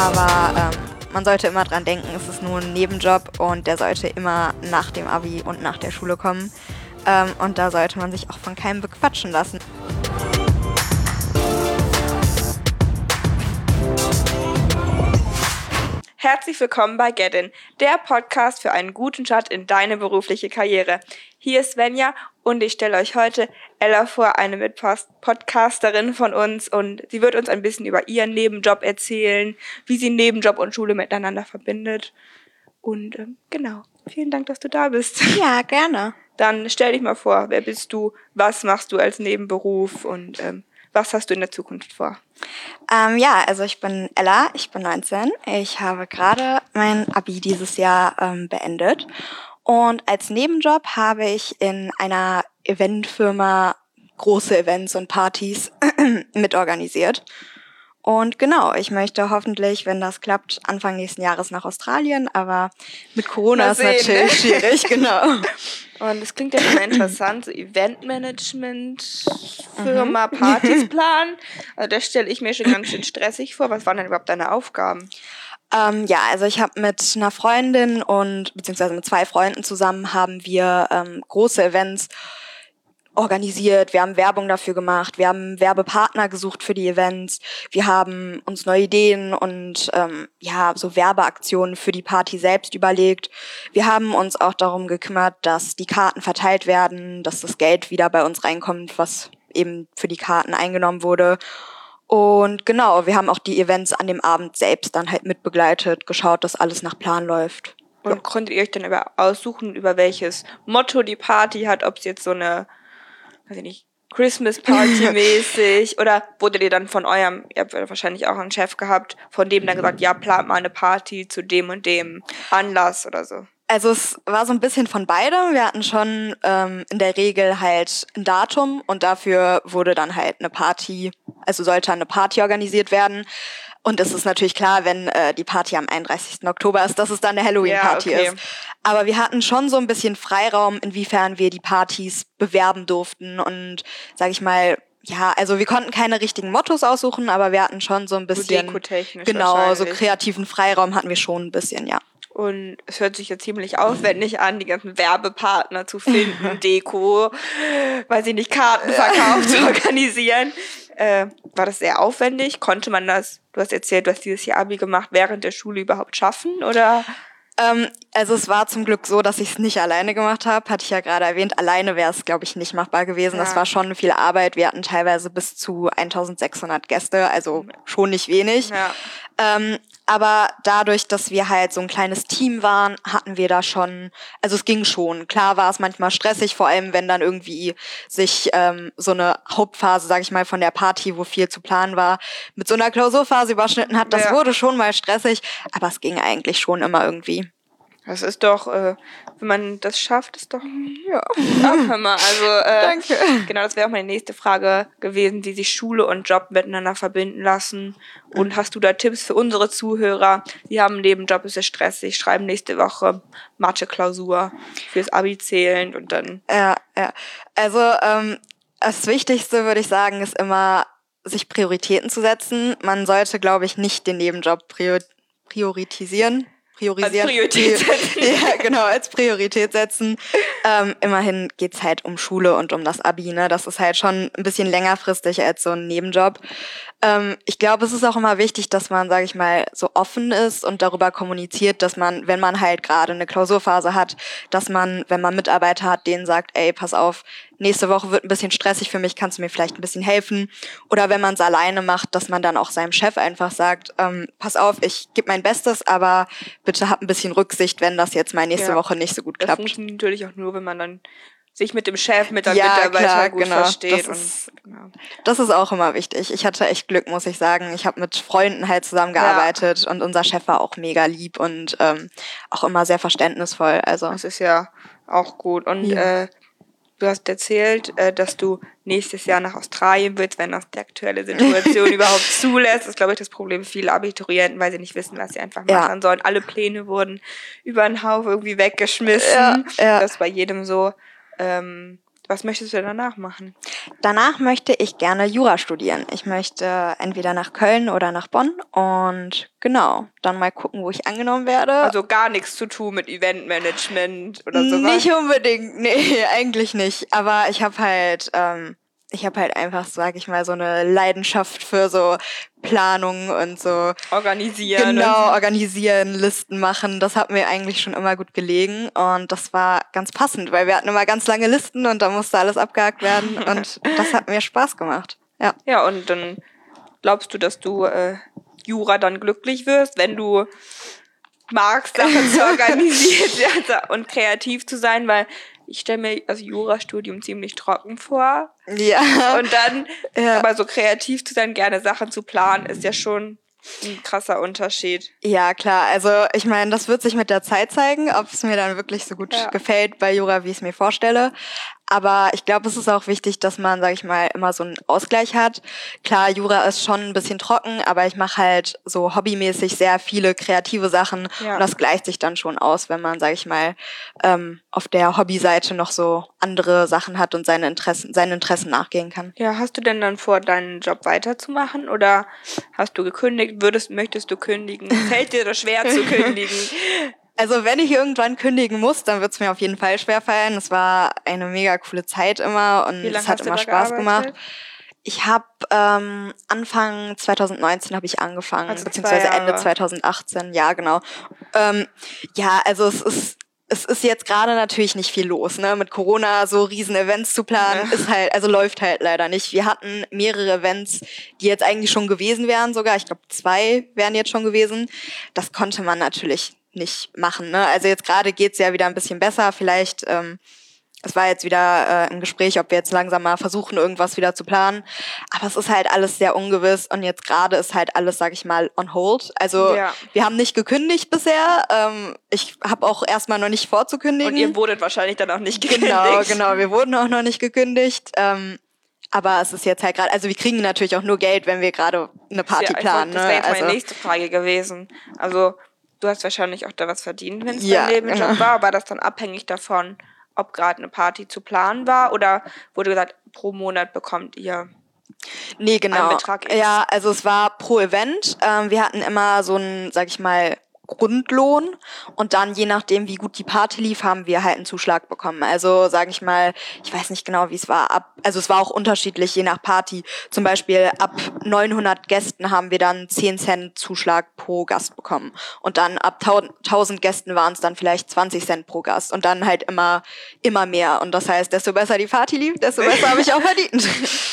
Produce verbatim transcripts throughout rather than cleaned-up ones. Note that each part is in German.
aber ähm, man sollte immer dran denken, es ist nur ein Nebenjob und der sollte immer nach dem Abi und nach der Schule kommen. Ähm, und da sollte man sich auch von keinem bequatschen lassen. Herzlich willkommen bei Get In, der Podcast für einen guten Start in deine berufliche Karriere. Hier ist Svenja und ich stelle euch heute Ella vor, eine Mitpodcasterin von uns, und sie wird uns ein bisschen über ihren Nebenjob erzählen, wie sie Nebenjob und Schule miteinander verbindet. Und ähm, genau, vielen Dank, dass du da bist. Ja, gerne. Dann stell dich mal vor, wer bist du, was machst du als Nebenberuf und ähm, was hast du in der Zukunft vor? Ähm, ja, also ich bin Ella, ich bin neunzehn. Ich habe gerade mein Abi dieses Jahr ähm, beendet. Und als Nebenjob habe ich in einer Eventfirma große Events und Partys mitorganisiert. Und genau, ich möchte hoffentlich, wenn das klappt, Anfang nächsten Jahres nach Australien, aber mit Corona ist natürlich schwierig, genau. Und das klingt ja schon interessant, so Eventmanagement, Firma, mhm. Partys planen. Also das stelle ich mir schon ganz schön stressig vor. Was waren denn überhaupt deine Aufgaben? Ähm, ja, also ich habe mit einer Freundin und beziehungsweise mit zwei Freunden zusammen haben wir ähm, große Events organisiert, wir haben Werbung dafür gemacht, wir haben Werbepartner gesucht für die Events, wir haben uns neue Ideen und ähm, ja so Werbeaktionen für die Party selbst überlegt. Wir haben uns auch darum gekümmert, dass die Karten verteilt werden, dass das Geld wieder bei uns reinkommt, was eben für die Karten eingenommen wurde. Und genau, wir haben auch die Events an dem Abend selbst dann halt mitbegleitet, geschaut, dass alles nach Plan läuft. Und ja. Konntet ihr euch dann über aussuchen, über welches Motto die Party hat, ob es jetzt so eine, weiß ich nicht, Christmas Party mäßig oder wurde ihr dann von eurem, ihr habt wahrscheinlich auch einen Chef gehabt, von dem dann gesagt, ja, plant mal eine Party zu dem und dem Anlass oder so? Also es war so ein bisschen von beidem. Wir hatten schon ähm, in der Regel halt ein Datum und dafür wurde dann halt eine Party, also sollte eine Party organisiert werden. Und es ist natürlich klar, wenn äh, die Party am einunddreißigsten Oktober ist, dass es dann eine Halloween-Party ja, okay. ist. Aber wir hatten schon so ein bisschen Freiraum, inwiefern wir die Partys bewerben durften. Und sag ich mal, ja, also wir konnten keine richtigen Mottos aussuchen, aber wir hatten schon so ein bisschen, dekotechnisch genau, so kreativen Freiraum hatten wir schon ein bisschen, ja. Und es hört sich ja ziemlich aufwendig an, die ganzen Werbepartner zu finden, Deko, weiß ich nicht, Kartenverkauf zu organisieren. Äh, war das sehr aufwendig? Konnte man das, du hast erzählt, du hast dieses Jahr Abi gemacht, während der Schule überhaupt schaffen, oder? Ähm, also es war zum Glück so, dass ich es nicht alleine gemacht habe, hatte ich ja gerade erwähnt. Alleine wäre es, glaube ich, nicht machbar gewesen. Ja. Das war schon viel Arbeit. Wir hatten teilweise bis zu eintausendsechshundert Gäste, also schon nicht wenig. Ja. Ähm, aber dadurch, dass wir halt so ein kleines Team waren, hatten wir da schon, also es ging schon. Klar war es manchmal stressig, vor allem wenn dann irgendwie sich ähm, so eine Hauptphase, sag ich mal, von der Party, wo viel zu planen war, mit so einer Klausurphase überschnitten hat. Das ja. wurde schon mal stressig, aber es ging eigentlich schon immer irgendwie. Das ist doch, äh, wenn man das schafft, ist doch, ja, Hammer. Also, äh, danke. Genau, das wäre auch meine nächste Frage gewesen, wie sich Schule und Job miteinander verbinden lassen. Und hast du da Tipps für unsere Zuhörer? Die haben einen Nebenjob, ist ja stressig, schreiben nächste Woche Mathe-Klausur fürs Abi zählend und dann. Ja, ja. Also, ähm, das Wichtigste, würde ich sagen, ist immer, sich Prioritäten zu setzen. Man sollte, glaube ich, nicht den Nebenjob prior- priorisieren. Priorisieren. Als Priorität setzen. Ja, genau, als Priorität setzen. Ähm, immerhin geht's halt um Schule und um das Abi, ne? Das ist halt schon ein bisschen längerfristig als so ein Nebenjob. Ähm, ich glaube, es ist auch immer wichtig, dass man, sage ich mal, so offen ist und darüber kommuniziert, dass man, wenn man halt gerade eine Klausurphase hat, dass man, wenn man Mitarbeiter hat, denen sagt, ey, pass auf, nächste Woche wird ein bisschen stressig für mich, kannst du mir vielleicht ein bisschen helfen? Oder wenn man es alleine macht, dass man dann auch seinem Chef einfach sagt, ähm, pass auf, ich gebe mein Bestes, aber bitte hab ein bisschen Rücksicht, wenn das jetzt mal nächste ja. Woche nicht so gut klappt. Das funktioniert natürlich auch nur, wenn man dann sich mit dem Chef, mit dem ja, Mitarbeiter klar, gut genau. versteht. Das ist, und, genau. das ist auch immer wichtig. Ich hatte echt Glück, muss ich sagen. Ich habe mit Freunden halt zusammengearbeitet ja. und unser Chef war auch mega lieb und ähm, auch immer sehr verständnisvoll. Also das ist ja auch gut. Und ja. äh, du hast erzählt, äh, dass du nächstes Jahr nach Australien willst, wenn das die aktuelle Situation überhaupt zulässt. Das ist, glaube ich, das Problem vieler Abiturienten, weil sie nicht wissen, was sie einfach machen ja. sollen. Alle Pläne wurden über den Haufen irgendwie weggeschmissen. Ja, ja. Das ist bei jedem so. Ähm, Was möchtest du danach machen? Danach möchte ich gerne Jura studieren. Ich möchte entweder nach Köln oder nach Bonn und genau, dann mal gucken, wo ich angenommen werde. Also gar nichts zu tun mit Eventmanagement oder sowas? Nicht unbedingt, nee, eigentlich nicht. Aber ich habe halt, ähm, ich habe halt einfach, sag ich mal, so eine Leidenschaft für so Planung und so. Organisieren. Genau, und organisieren, Listen machen. Das hat mir eigentlich schon immer gut gelegen und das war ganz passend, weil wir hatten immer ganz lange Listen und da musste alles abgehakt werden und das hat mir Spaß gemacht. Ja. Ja, und dann glaubst du, dass du äh, Jura dann glücklich wirst, wenn du magst, Sachen zu organisieren und kreativ zu sein, weil ich stelle mir das Jurastudium ziemlich trocken vor. Ja. Und dann Ja. aber so kreativ zu sein, gerne Sachen zu planen, ist ja schon ein krasser Unterschied. Ja, klar. Also ich meine, das wird sich mit der Zeit zeigen, ob es mir dann wirklich so gut Ja. gefällt bei Jura, wie ich es mir vorstelle. Aber ich glaube, es ist auch wichtig, dass man, sag ich mal, immer so einen Ausgleich hat. Klar, Jura ist schon ein bisschen trocken, aber ich mache halt so hobbymäßig sehr viele kreative Sachen Ja. und das gleicht sich dann schon aus, wenn man, sag ich mal, ähm, auf der Hobbyseite noch so andere Sachen hat und seine Interessen, seinen Interessen nachgehen kann. Ja, hast du denn dann vor, deinen Job weiterzumachen oder hast du gekündigt? Würdest, möchtest du kündigen? Fällt dir das schwer zu kündigen? Also wenn ich irgendwann kündigen muss, dann wird es mir auf jeden Fall schwerfallen. Es war eine mega coole Zeit immer und Wie lange es hat hast du immer da Spaß gearbeitet? gemacht. Ich habe ähm, Anfang zwanzig neunzehn habe ich angefangen, Also zwei beziehungsweise Ende Jahre. zwanzig achtzehn, ja genau. Ähm, ja, also es ist es ist jetzt gerade natürlich nicht viel los, ne? Mit Corona so riesen Events zu planen, Ja. ist halt, also läuft halt leider nicht. Wir hatten mehrere Events, die jetzt eigentlich schon gewesen wären sogar. Ich glaube, zwei wären jetzt schon gewesen. Das konnte man natürlich nicht machen, ne? Also jetzt gerade geht's ja wieder ein bisschen besser. Vielleicht, ähm, es war jetzt wieder äh, im Gespräch, ob wir jetzt langsam mal versuchen, irgendwas wieder zu planen. Aber es ist halt alles sehr ungewiss und jetzt gerade ist halt alles, sag ich mal, on hold. Also Ja. wir haben nicht gekündigt bisher. Ähm, ich habe auch erstmal noch nicht vorzukündigen. Und ihr wurdet wahrscheinlich dann auch nicht gekündigt. Genau, genau. Wir wurden auch noch nicht gekündigt. Ähm, aber es ist jetzt halt gerade, also wir kriegen natürlich auch nur Geld, wenn wir gerade eine Party Ja, ich planen. wollte- das wäre Ne? jetzt meine Also, nächste Frage gewesen. Also du hast wahrscheinlich auch da was verdient, wenn es Ja, dein Nebenjob genau. war. War das dann abhängig davon, ob gerade eine Party zu planen war oder wurde gesagt, pro Monat bekommt ihr? nee, genau. Ein Betrag X. Ja, also es war pro Event. Ähm, wir hatten immer so einen, sag ich mal, Grundlohn und dann je nachdem, wie gut die Party lief, haben wir halt einen Zuschlag bekommen. Also sage ich mal, ich weiß nicht genau, wie es war. Ab, also es war auch unterschiedlich je nach Party. Zum Beispiel ab neunhundert Gästen haben wir dann zehn Cent Zuschlag pro Gast bekommen und dann ab tausend Gästen waren es dann vielleicht zwanzig Cent pro Gast und dann halt immer immer mehr. Und das heißt, desto besser die Party lief, desto besser habe ich auch verdient.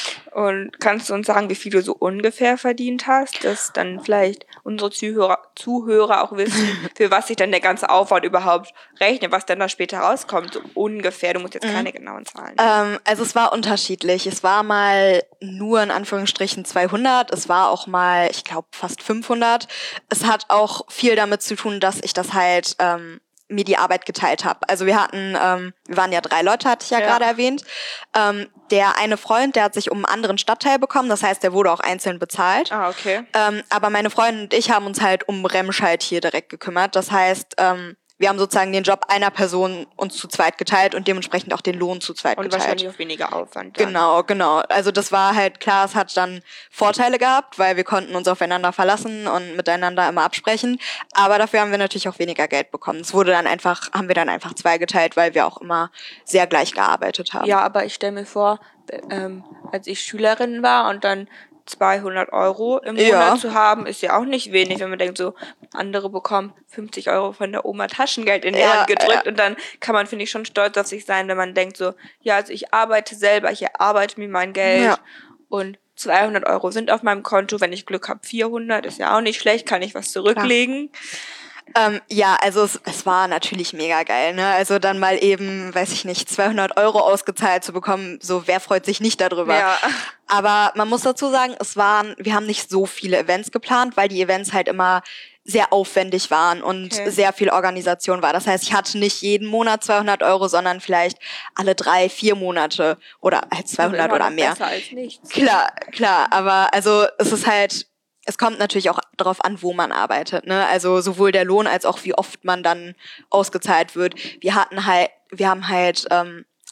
Und kannst du uns sagen, wie viel du so ungefähr verdient hast, dass dann vielleicht unsere Zuhörer, Zuhörer auch wissen, für was sich dann der ganze Aufwand überhaupt rechnet, was dann da später rauskommt, so ungefähr. Du musst jetzt keine genauen Zahlen nennen. Ähm, also es war unterschiedlich. Es war mal nur in Anführungsstrichen zweihundert. Es war auch mal, ich glaube, fast fünfhundert. Es hat auch viel damit zu tun, dass ich das halt ähm, mir die Arbeit geteilt habe. Also wir hatten, ähm, wir waren ja drei Leute, hatte ich ja, Ja. gerade erwähnt. Ähm, der eine Freund, der hat sich um einen anderen Stadtteil bekommen. Das heißt, der wurde auch einzeln bezahlt. Ah, okay. Ähm, aber meine Freundin und ich haben uns halt um Remscheid hier direkt gekümmert. Das heißt, ähm, wir haben sozusagen den Job einer Person uns zu zweit geteilt und dementsprechend auch den Lohn zu zweit Und geteilt. wahrscheinlich auch weniger Aufwand. Dann. Genau, genau. Also das war halt klar, es hat dann Vorteile gehabt, weil wir konnten uns aufeinander verlassen und miteinander immer absprechen. Aber dafür haben wir natürlich auch weniger Geld bekommen. Es wurde dann einfach, haben wir dann einfach zweigeteilt, weil wir auch immer sehr gleich gearbeitet haben. Ja, aber ich stelle mir vor, ähm, als ich Schülerin war und dann zweihundert Euro im Monat Ja. zu haben, ist ja auch nicht wenig, wenn man denkt, so andere bekommen fünfzig Euro von der Oma Taschengeld in die Ja, Hand gedrückt ja. und dann kann man, finde ich, schon stolz auf sich sein, wenn man denkt so, ja, also ich arbeite selber, ich erarbeite mir mein Geld Ja. und zweihundert Euro sind auf meinem Konto, wenn ich Glück habe, vierhundert, ist ja auch nicht schlecht, kann ich was zurücklegen. Ähm, ja, also es, es war natürlich mega geil, ne? Also dann mal eben, weiß ich nicht, zweihundert Euro ausgezahlt zu bekommen, so wer freut sich nicht darüber? Ja. Aber man muss dazu sagen, es waren, wir haben nicht so viele Events geplant, weil die Events halt immer sehr aufwendig waren und Okay. sehr viel Organisation war. Das heißt, ich hatte nicht jeden Monat zweihundert Euro, sondern vielleicht alle drei, vier Monate oder halt zweihundert Immer oder noch mehr. Besser als nichts. Klar, klar, aber also es ist halt, es kommt natürlich auch darauf an, wo man arbeitet, ne? Also sowohl der Lohn als auch wie oft man dann ausgezahlt wird. Wir hatten halt, wir haben halt ähm,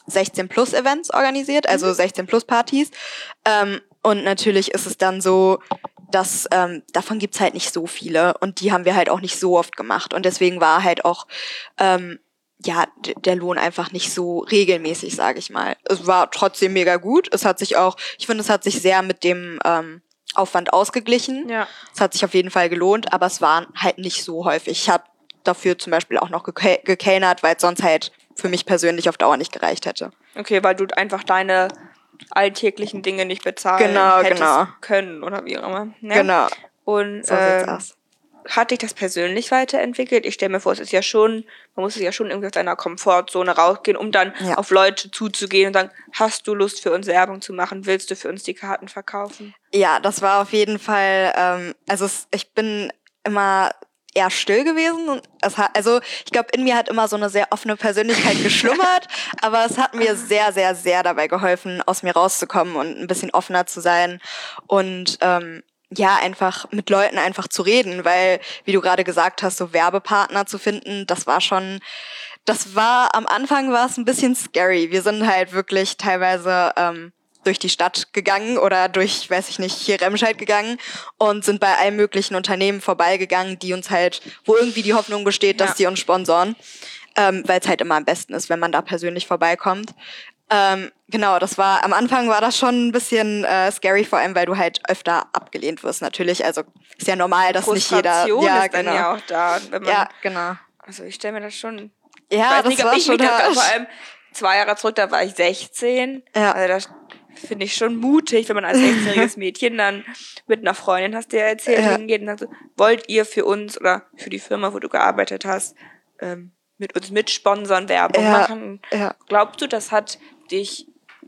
sechzehn plus Events organisiert, also sechzehn plus Partys. Ähm, und natürlich ist es dann so, dass ähm, davon gibt's halt nicht so viele und die haben wir halt auch nicht so oft gemacht. Und deswegen war halt auch ähm, ja d- der Lohn einfach nicht so regelmäßig, sage ich mal. Es war trotzdem mega gut. Es hat sich auch, ich finde, es hat sich sehr mit dem ähm, Aufwand ausgeglichen. Ja. Es hat sich auf jeden Fall gelohnt, aber es war halt nicht so häufig. Ich habe dafür zum Beispiel auch noch geke- gekellnert, weil es sonst halt für mich persönlich auf Dauer nicht gereicht hätte. Okay, weil du einfach deine alltäglichen Dinge nicht bezahlen Genau, hättest genau. können oder wie auch immer. Ja? Genau, Und so sieht's ähm, aus. hat dich das persönlich weiterentwickelt? Ich stelle mir vor, es ist ja schon, man muss ja schon irgendwie aus deiner Komfortzone rausgehen, um dann Ja. auf Leute zuzugehen und sagen, hast du Lust für uns Werbung zu machen? Willst du für uns die Karten verkaufen? Ja, das war auf jeden Fall, ähm, also es, ich bin immer eher still gewesen. Und es hat, also ich glaube, in mir hat immer so eine sehr offene Persönlichkeit geschlummert, aber es hat mir sehr, sehr, sehr dabei geholfen, aus mir rauszukommen und ein bisschen offener zu sein und ähm, ja, einfach mit Leuten einfach zu reden, weil, wie du gerade gesagt hast, so Werbepartner zu finden, das war schon, das war, am Anfang war es ein bisschen scary. Wir sind halt wirklich teilweise ähm, durch die Stadt gegangen oder durch, weiß ich nicht, hier Remscheid gegangen und sind bei allen möglichen Unternehmen vorbeigegangen, die uns halt, wo irgendwie die Hoffnung besteht, dass Ja. die uns sponsoren, ähm, weil es halt immer am besten ist, wenn man da persönlich vorbeikommt. Ähm, genau, das war, am Anfang war das schon ein bisschen äh, scary, vor allem, weil du halt öfter abgelehnt wirst, natürlich. Also ist ja normal, dass nicht jeder. Frustration Ja, ist dann genau. ja auch da. Wenn man, Ja, genau. Also ich stelle mir das schon. Ja, ich weiß das nicht, ob war ich schon mich das, hart. vor allem zwei Jahre zurück, da war ich sechzehn. Ja. Also das finde ich schon mutig, wenn man als sechzehnjähriges Mädchen dann mit einer Freundin, hast du ja erzählt, Ja. hingeht und sagt so, wollt ihr für uns oder für die Firma, wo du gearbeitet hast, ähm, mit uns mitsponsern, Werbung Ja, machen? ja. Glaubst du, das hat dich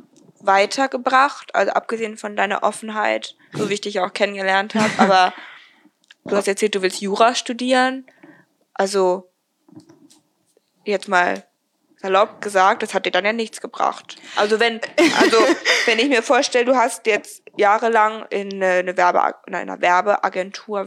weitergebracht, also abgesehen von deiner Offenheit, so wie ich dich auch kennengelernt habe, aber du hast erzählt, du willst Jura studieren, also jetzt mal salopp gesagt, das hat dir dann ja nichts gebracht. Also wenn, also wenn ich mir vorstelle, du hast jetzt jahrelang in eine Werbe, in einer Werbeagentur,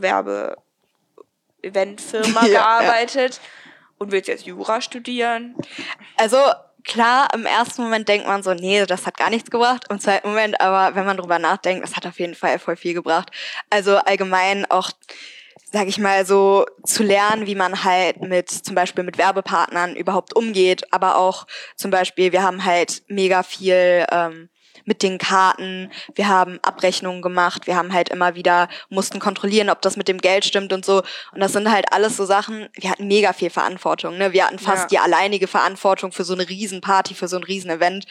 Werbe-Eventfirma Ja, gearbeitet und willst jetzt Jura studieren. Also klar, im ersten Moment denkt man so, nee, das hat gar nichts gebracht. Im zweiten Moment aber, wenn man drüber nachdenkt, das hat auf jeden Fall voll viel gebracht. Also allgemein auch, sag ich mal, so zu lernen, wie man halt mit zum Beispiel mit Werbepartnern überhaupt umgeht, aber auch zum Beispiel, wir haben halt mega viel ähm, mit den Karten, wir haben Abrechnungen gemacht, wir haben halt immer wieder, mussten kontrollieren, ob das mit dem Geld stimmt und so. Und das sind halt alles so Sachen, wir hatten mega viel Verantwortung, ne? Wir hatten fast Ja. die alleinige Verantwortung für so eine Riesenparty, für so ein Riesen-Event.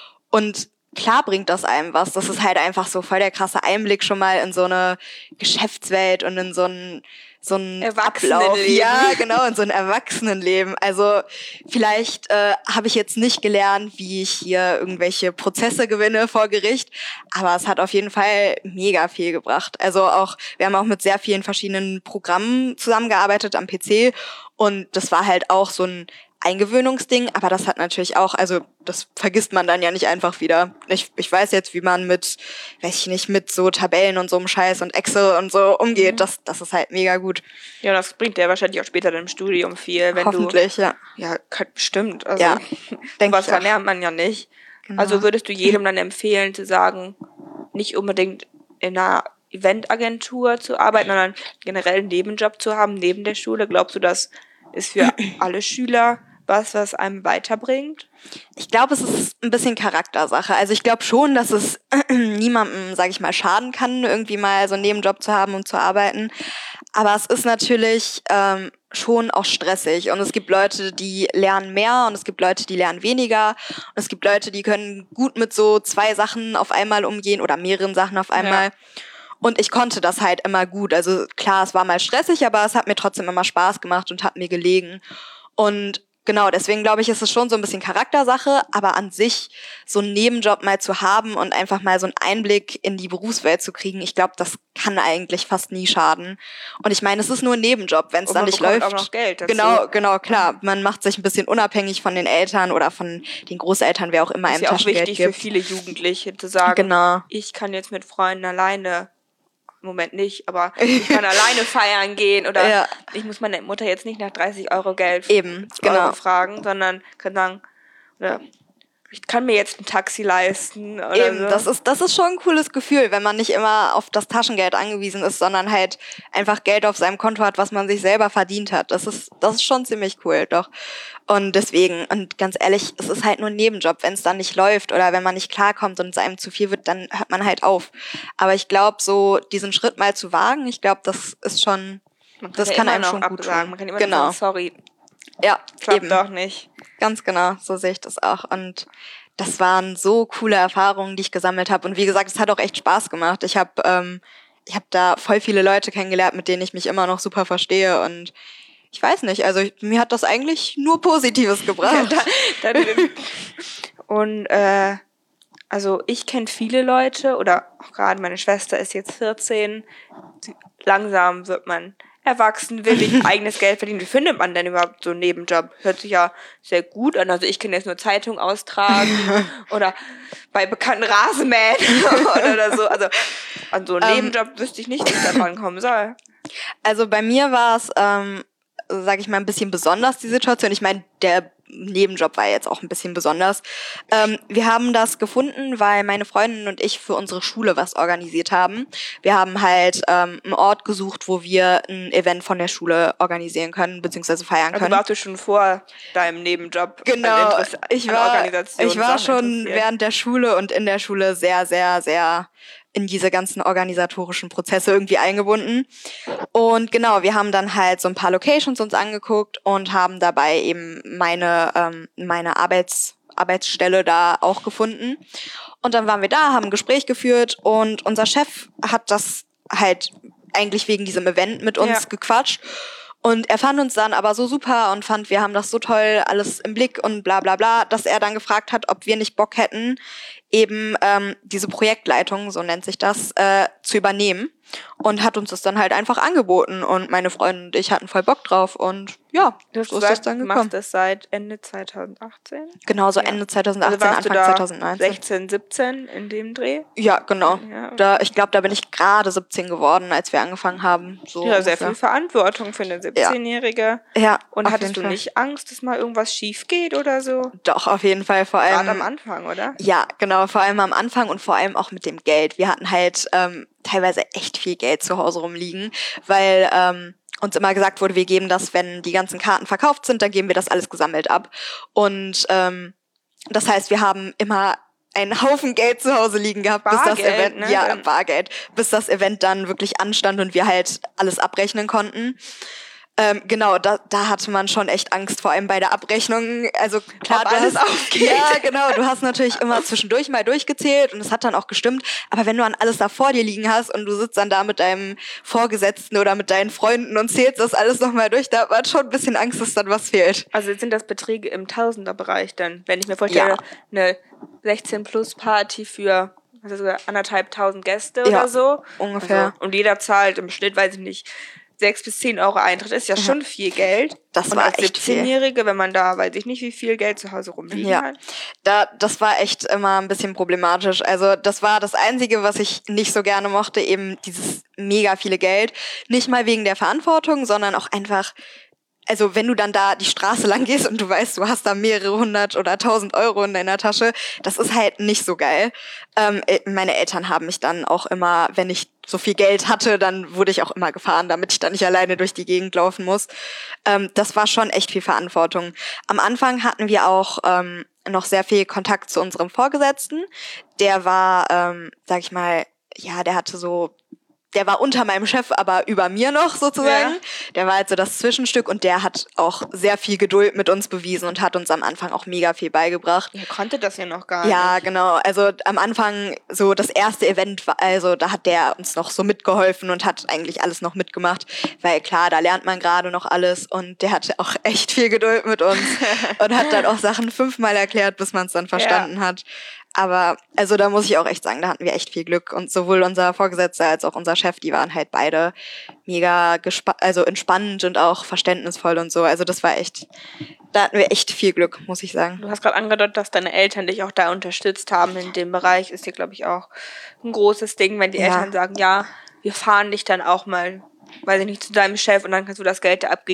Und klar bringt das einem was. Das ist halt einfach so voll der krasse Einblick schon mal in so eine Geschäftswelt und in so ein so ein Erwachsenenleben. Ablauf. Ja, genau, in so ein Erwachsenenleben. Also vielleicht äh, habe ich jetzt nicht gelernt, wie ich hier irgendwelche Prozesse gewinne vor Gericht, aber es hat auf jeden Fall mega viel gebracht. Also auch, wir haben auch mit sehr vielen verschiedenen Programmen zusammengearbeitet am P C und das war halt auch so ein Eingewöhnungsding, aber das hat natürlich auch, also das vergisst man dann ja nicht einfach wieder. Ich, ich weiß jetzt, wie man mit, weiß ich nicht, mit so Tabellen und so einem Scheiß und Excel und so umgeht. Mhm. Das, das ist halt mega gut. Ja, das bringt dir wahrscheinlich auch später im Studium viel, wenn Hoffentlich, du... ja. Ja, kann, bestimmt. Also, Ja, denk was ich auch. lernt man ja nicht. Genau. Also würdest du jedem dann empfehlen, zu sagen, nicht unbedingt in einer Eventagentur zu arbeiten, sondern generell einen Nebenjob zu haben, neben der Schule? Glaubst du, das ist für alle Schüler was, was einem weiterbringt? Ich glaube, es ist ein bisschen Charaktersache. Also ich glaube schon, dass es niemandem, sage ich mal, schaden kann, irgendwie mal so einen Nebenjob zu haben und zu arbeiten. Aber es ist natürlich ähm, schon auch stressig. Und es gibt Leute, die lernen mehr und es gibt Leute, die lernen weniger. Und es gibt Leute, die können gut mit so zwei Sachen auf einmal umgehen oder mehreren Sachen auf einmal. Ja. Und ich konnte das halt immer gut. Also klar, es war mal stressig, aber es hat mir trotzdem immer Spaß gemacht und hat mir gelegen. Und genau, deswegen glaube ich, ist es schon so ein bisschen Charaktersache, aber an sich so einen Nebenjob mal zu haben und einfach mal so einen Einblick in die Berufswelt zu kriegen, ich glaube, das kann eigentlich fast nie schaden. Und ich meine, es ist nur ein Nebenjob, wenn es Und dann man nicht bekommt läuft. auch noch Geld dazu. Genau, genau, klar. Man macht sich ein bisschen unabhängig von den Eltern oder von den Großeltern, wer auch immer Ist einem ja auch Taschengeld wichtig für gibt. viele Jugendliche zu sagen, Genau. ich kann jetzt mit Freunden alleine, im Moment nicht, aber ich kann alleine feiern gehen oder Ja. ich muss meine Mutter jetzt nicht nach dreißig Euro Geld Eben, Euro genau. fragen, sondern kann sagen, oder ich kann mir jetzt ein Taxi leisten. Oder Eben, so. das ist, das ist schon ein cooles Gefühl, wenn man nicht immer auf das Taschengeld angewiesen ist, sondern halt einfach Geld auf seinem Konto hat, was man sich selber verdient hat. Das ist, das ist schon ziemlich cool, doch. Und deswegen, und ganz ehrlich, es ist halt nur ein Nebenjob. Wenn es dann nicht läuft oder wenn man nicht klarkommt und es einem zu viel wird, dann hört man halt auf. Aber ich glaube, so diesen Schritt mal zu wagen, ich glaube, das ist schon, man kann das ja kann immer einem noch schon gut absagen. tun. Man kann immer Genau. noch sagen, sorry, Ja, klappt eben. doch nicht. Ganz genau, so sehe ich das auch. Und das waren so coole Erfahrungen, die ich gesammelt habe. Und wie gesagt, es hat auch echt Spaß gemacht. Ich habe ähm, ich hab da voll viele Leute kennengelernt, mit denen ich mich immer noch super verstehe. Und ich weiß nicht, also ich, mir hat das eigentlich nur Positives gebracht. Ja, da, da, und äh, also ich kenne viele Leute, oder auch gerade meine Schwester ist jetzt vierzehn. Langsam wird man erwachsen, willig, eigenes Geld verdienen. Wie findet man denn überhaupt so einen Nebenjob? Hört sich ja sehr gut an. Also ich kann jetzt nur Zeitung austragen oder bei bekannten Rasenmähen oder so. Also an so einen Ähm, Nebenjob wüsste ich nicht, wie ich da rankommen soll. Also bei mir war es, ähm, sage ich mal, ein bisschen besonders, die Situation. Ich meine, der Nebenjob war jetzt auch ein bisschen besonders. Ähm, wir haben das gefunden, weil meine Freundin und ich für unsere Schule was organisiert haben. Wir haben halt ähm, einen Ort gesucht, wo wir ein Event von der Schule organisieren können, beziehungsweise feiern Also können. warst du schon vor deinem Nebenjob Genau, an Interesse- ich an war, Organisation ich war Sachen schon interessiert? während der Schule und in der Schule sehr, sehr, sehr in diese ganzen organisatorischen Prozesse irgendwie eingebunden. Und genau, wir haben dann halt so ein paar Locations uns angeguckt und haben dabei eben meine, ähm, meine Arbeits, Arbeitsstelle da auch gefunden. Und dann waren wir da, haben ein Gespräch geführt und unser Chef hat das halt eigentlich wegen diesem Event mit uns Ja. gequatscht. Und er fand uns dann aber so super und fand, wir haben das so toll alles im Blick und bla bla bla, dass er dann gefragt hat, ob wir nicht Bock hätten, eben ähm, diese Projektleitung, so nennt sich das, äh, zu übernehmen. Und hat uns das dann halt einfach angeboten. Und meine Freundin und ich hatten voll Bock drauf. Und ja, Du hast so ist gesagt, das dann du gekommen. machst das seit Ende zweitausendachtzehn? Genau, so Ja. Ende zweitausendachtzehn, Also warst du Anfang da zweitausendneunzehn. sechzehn, siebzehn in dem Dreh? Ja, genau. Ja. Da, ich glaube, da bin ich gerade siebzehn geworden, als wir angefangen haben. So Ja, sehr ungefähr. viel Verantwortung für eine siebzehnjährige. Ja, Und auf hattest jeden du Fall. nicht Angst, dass mal irgendwas schief geht oder so? Doch, auf jeden Fall. Vor allem. Gerade am Anfang, oder? Ja, genau, vor allem am Anfang und vor allem auch mit dem Geld. Wir hatten halt ähm, teilweise echt viel Geld zu Hause rumliegen, weil ähm, uns immer gesagt wurde, wir geben das, wenn die ganzen Karten verkauft sind, dann geben wir das alles gesammelt ab. Und ähm, das heißt, wir haben immer einen Haufen Geld zu Hause liegen gehabt, bis das Bargeld, Event, ne? ja, Dann- Bargeld, bis das Event dann wirklich anstand und wir halt alles abrechnen konnten. Ähm, genau, da, da hatte man schon echt Angst, vor allem bei der Abrechnung. Also klar, Ob du alles hast, aufgeht. ja, genau, du hast natürlich immer zwischendurch mal durchgezählt und es hat dann auch gestimmt. Aber wenn du an alles da vor dir liegen hast und du sitzt dann da mit deinem Vorgesetzten oder mit deinen Freunden und zählst das alles nochmal durch, da hat man schon ein bisschen Angst, dass dann was fehlt. Also sind das Beträge im Tausenderbereich dann? Wenn ich mir vorstelle, Ja. eine sechzehn-Plus-Party für also sogar anderthalb tausend Gäste Ja, oder so. ungefähr. Also, und jeder zahlt im Schnitt, weiß ich nicht, sechs bis zehn Euro Eintritt. Ist ja schon viel Geld. Das und war als echt viel. siebzehnjährige, wenn man da, weiß ich nicht, wie viel Geld zu Hause rumliegen Ja, hat. da, das war echt immer ein bisschen problematisch. Also das war das Einzige, was ich nicht so gerne mochte, eben dieses mega viele Geld. Nicht mal wegen der Verantwortung, sondern auch einfach, also wenn du dann da die Straße lang gehst und du weißt, du hast da mehrere hundert oder tausend Euro in deiner Tasche, das ist halt nicht so geil. Ähm, meine Eltern haben mich dann auch immer, wenn ich so viel Geld hatte, dann wurde ich auch immer gefahren, damit ich dann nicht alleine durch die Gegend laufen muss. Ähm, das war schon echt viel Verantwortung. Am Anfang hatten wir auch ähm, noch sehr viel Kontakt zu unserem Vorgesetzten. Der war, ähm, sag ich mal, ja, der hatte so der war unter meinem Chef, aber über mir noch sozusagen. Ja. Der war halt so das Zwischenstück und der hat auch sehr viel Geduld mit uns bewiesen und hat uns am Anfang auch mega viel beigebracht. Ihr konntet das ja noch gar Ja, nicht. genau. Also am Anfang so das erste Event, war, also da hat der uns noch so mitgeholfen und hat eigentlich alles noch mitgemacht, weil klar, da lernt man gerade noch alles und der hatte auch echt viel Geduld mit uns und hat dann auch Sachen fünfmal erklärt, bis man es dann verstanden Ja. hat. Aber also da muss ich auch echt sagen, da hatten wir echt viel Glück und sowohl unser Vorgesetzter als auch unser Chef, die waren halt beide mega gespa- also entspannt und auch verständnisvoll und so. Also das war echt, da hatten wir echt viel Glück, muss ich sagen. Du hast gerade angedeutet, dass deine Eltern dich auch da unterstützt haben in dem Bereich. Ist hier, glaube ich, auch ein großes Ding, wenn die Ja. Eltern sagen, ja, wir fahren dich dann auch mal, weiß ich nicht, zu deinem Chef und dann kannst du das Geld da abgeben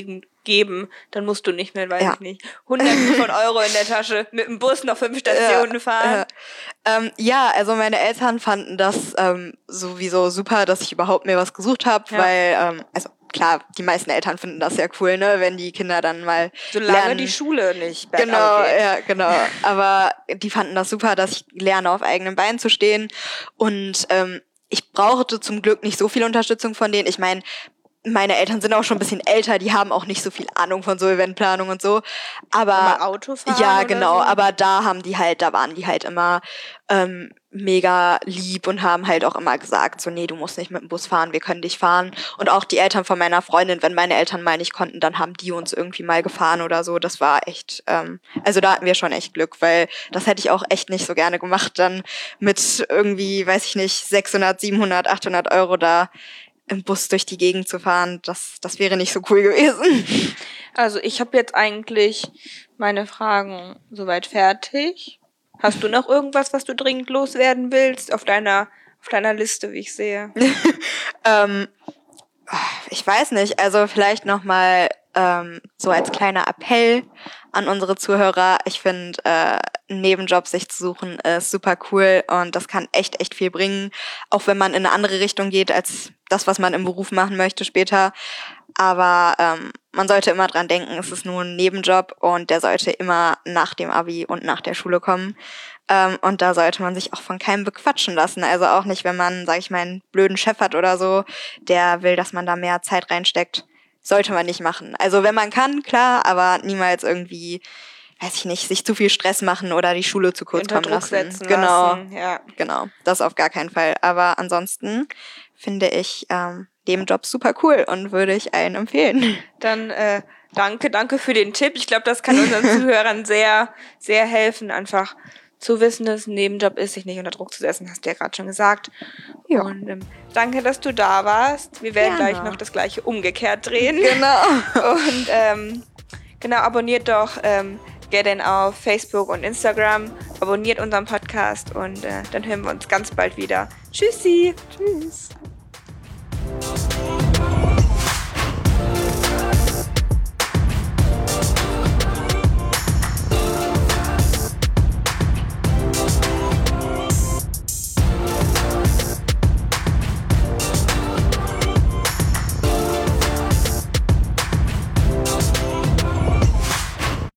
geben, dann musst du nicht mehr, weiß Ja. ich nicht, hunderte von Euro in der Tasche mit dem Bus noch fünf Stationen Ja, fahren. Äh, ähm, ja, also meine Eltern fanden das ähm, sowieso super, dass ich überhaupt mir was gesucht habe, Ja. weil, ähm, also klar, die meisten Eltern finden das ja cool, ne, wenn die Kinder dann mal Solange lernen. die Schule nicht bergab Genau, geht. ja, genau. Aber die fanden das super, dass ich lerne, auf eigenen Beinen zu stehen. Und ähm, ich brauchte zum Glück nicht so viel Unterstützung von denen. Ich meine, meine Eltern sind auch schon ein bisschen älter, die haben auch nicht so viel Ahnung von so Eventplanung und so. Aber Mal Auto fahren ja, oder genau. so? Aber da haben die halt, da waren die halt immer ähm, mega lieb und haben halt auch immer gesagt, so nee, du musst nicht mit dem Bus fahren, wir können dich fahren. Und auch die Eltern von meiner Freundin, wenn meine Eltern mal nicht konnten, dann haben die uns irgendwie mal gefahren oder so. Das war echt, ähm, also da hatten wir schon echt Glück, weil das hätte ich auch echt nicht so gerne gemacht, dann mit irgendwie, weiß ich nicht, sechshundert, siebenhundert, achthundert Euro da im Bus durch die Gegend zu fahren. Das, das wäre nicht so cool gewesen. Also ich habe jetzt eigentlich meine Fragen soweit fertig. Hast du noch irgendwas, was du dringend loswerden willst auf deiner auf deiner Liste, wie ich sehe? ähm, ich weiß nicht, also vielleicht nochmal ähm, so als kleiner Appell an unsere Zuhörer. Ich finde, äh, einen Nebenjob sich zu suchen ist super cool und das kann echt, echt viel bringen, auch wenn man in eine andere Richtung geht als das, was man im Beruf machen möchte später. Aber ähm, man sollte immer dran denken, es ist nur ein Nebenjob und der sollte immer nach dem Abi und nach der Schule kommen. Ähm, und da sollte man sich auch von keinem bequatschen lassen. Also auch nicht, wenn man, sag ich mal, einen blöden Chef hat oder so, der will, dass man da mehr Zeit reinsteckt. Sollte man nicht machen. Also wenn man kann, klar, aber niemals irgendwie, weiß ich nicht, sich zu viel Stress machen oder die Schule zu kurz Unter kommen Druck lassen. setzen Genau, lassen. Ja. genau. Das auf gar keinen Fall. Aber ansonsten finde ich ähm, den Job super cool und würde ich allen empfehlen. Dann äh, danke, danke für den Tipp. Ich glaube, das kann unseren Zuhörern sehr, sehr helfen, einfach zu wissen, dass es ein Nebenjob ist, sich nicht unter Druck zu setzen, hast du ja gerade schon gesagt. Ja. Und ähm, danke, dass du da warst. Wir werden Gerne. gleich noch das gleiche umgekehrt drehen. Genau. Und ähm, genau, abonniert doch ähm, Get-In auf Facebook und Instagram. Abonniert unseren Podcast und äh, dann hören wir uns ganz bald wieder. Tschüssi. Tschüss.